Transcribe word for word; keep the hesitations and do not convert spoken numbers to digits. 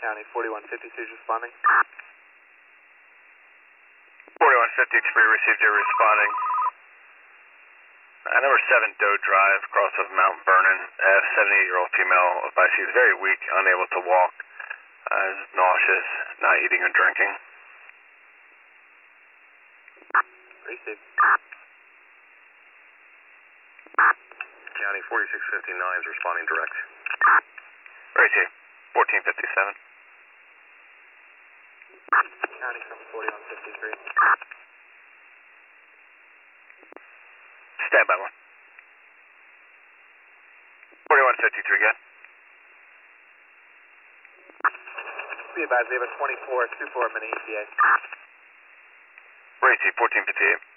County, forty-one fifty-two is responding. forty-one fifty-three received you responding. Uh, number seven Doe Drive, cross of Mount Vernon. Uh, seventy-eight-year-old female advice. She's very weak, unable to walk, uh, nauseous, not eating or drinking. Received. County forty-six fifty-nine is responding direct. Received. fourteen fifty-seven. County from forty-one fifty-three. Stand by one. forty-one fifty-three, again. Be advised, we have a twenty-four two four mini E T A. Racing fourteen fifty-eight.